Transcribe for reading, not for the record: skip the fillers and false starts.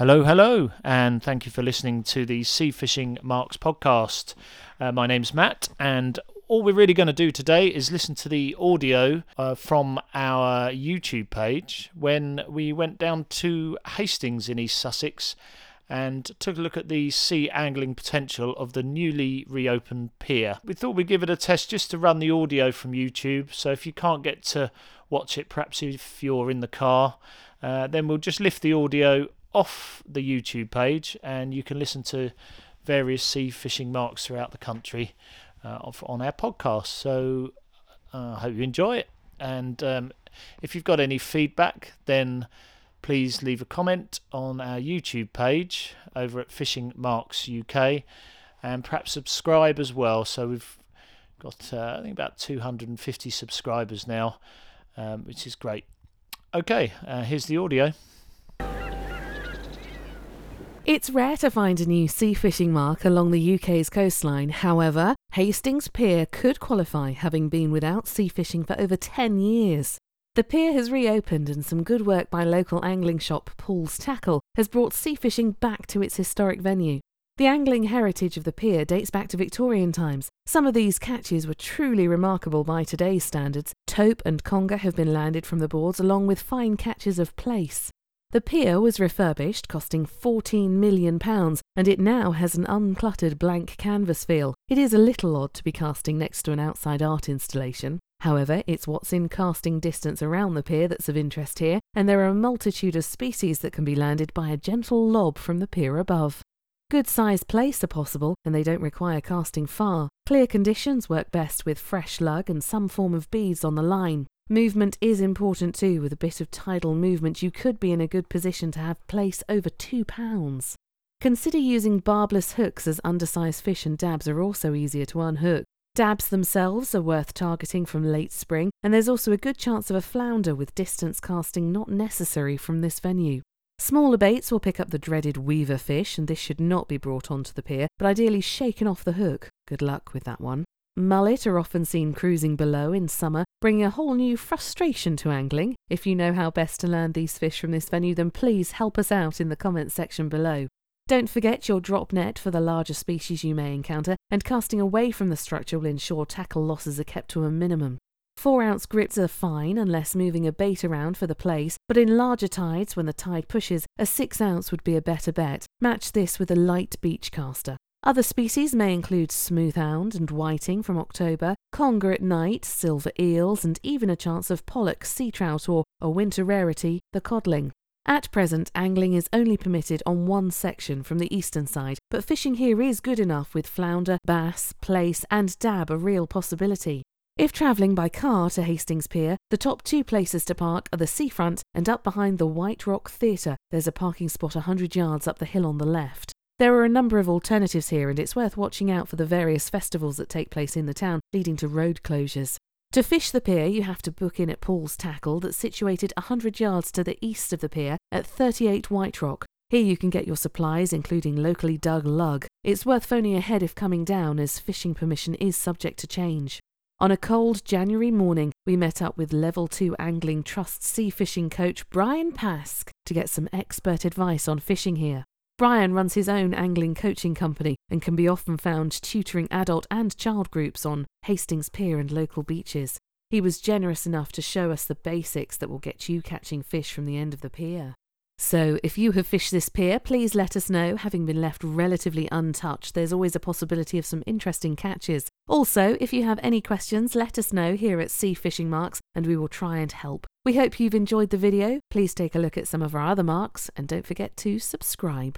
Hello, and thank you for listening to the Sea Fishing Marks podcast. My name's Matt, and all we're really going to do today is listen to the audio from our YouTube page when we went down to Hastings in East Sussex and took a look at the sea angling potential of the newly reopened pier. We thought we'd give it a test just to run the audio from YouTube, so if you can't get to watch it, perhaps if you're in the car, then we'll just lift the audio off the YouTube page and you can listen to various sea fishing marks throughout the country on our podcast. So I hope you enjoy it, and if you've got any feedback, then please leave a comment on our YouTube page over at Fishing Marks UK, and perhaps subscribe as well. So we've got I think about 250 subscribers now, which is great. Okay, here's the audio. It's rare to find a new sea fishing mark along the UK's coastline. However, Hastings Pier could qualify, having been without sea fishing for over 10 years. The pier has reopened, and some good work by local angling shop Paul's Tackle has brought sea fishing back to its historic venue. The angling heritage of the pier dates back to Victorian times. Some of these catches were truly remarkable by today's standards. Tope and conger have been landed from the boards, along with fine catches of plaice. The pier was refurbished, costing £14 million, and it now has an uncluttered blank canvas feel. It is a little odd to be casting next to an outside art installation. However, it's what's in casting distance around the pier that's of interest here, and there are a multitude of species that can be landed by a gentle lob from the pier above. Good-sized plaice are possible, and they don't require casting far. Clear conditions work best with fresh lug and some form of beads on the line. Movement is important too. With a bit of tidal movement, you could be in a good position to have plaice over 2 pounds. Consider using barbless hooks, as undersized fish and dabs are also easier to unhook. Dabs themselves are worth targeting from late spring, and there's also a good chance of a flounder with distance casting not necessary from this venue. Smaller baits will pick up the dreaded weaver fish, and this should not be brought onto the pier, but ideally shaken off the hook. Good luck with that one. Mullet are often seen cruising below in summer, bringing a whole new frustration to angling. If you know how best to land these fish from this venue, then please help us out in the comments section below. Don't forget your drop net for the larger species you may encounter, and casting away from the structure will ensure tackle losses are kept to a minimum. 4-ounce grips are fine unless moving a bait around for the plaice, but in larger tides, when the tide pushes, a 6-ounce would be a better bet. Match this with a light beach caster. Other species may include smoothhound and whiting from October, conger at night, silver eels, and even a chance of pollock, sea trout, or, a winter rarity, the codling. At present, angling is only permitted on one section from the eastern side, but fishing here is good enough, with flounder, bass, plaice, and dab a real possibility. If travelling by car to Hastings Pier, the top 2 places to park are the seafront and up behind the White Rock Theatre. There's a parking spot 100 yards up the hill on the left. There are a number of alternatives here, and it's worth watching out for the various festivals that take place in the town, leading to road closures. To fish the pier, you have to book in at Paul's Tackle, that's situated 100 yards to the east of the pier at 38 White Rock. Here you can get your supplies, including locally dug lug. It's worth phoning ahead if coming down, as fishing permission is subject to change. On a cold January morning, we met up with Level 2 Angling Trust sea fishing coach Brian Pask to get some expert advice on fishing here. Brian runs his own angling coaching company and can be often found tutoring adult and child groups on Hastings Pier and local beaches. He was generous enough to show us the basics that will get you catching fish from the end of the pier. So, if you have fished this pier, please let us know. Having been left relatively untouched, there's always a possibility of some interesting catches. Also, if you have any questions, let us know here at Sea Fishing Marks, and we will try and help. We hope you've enjoyed the video. Please take a look at some of our other marks, and don't forget to subscribe.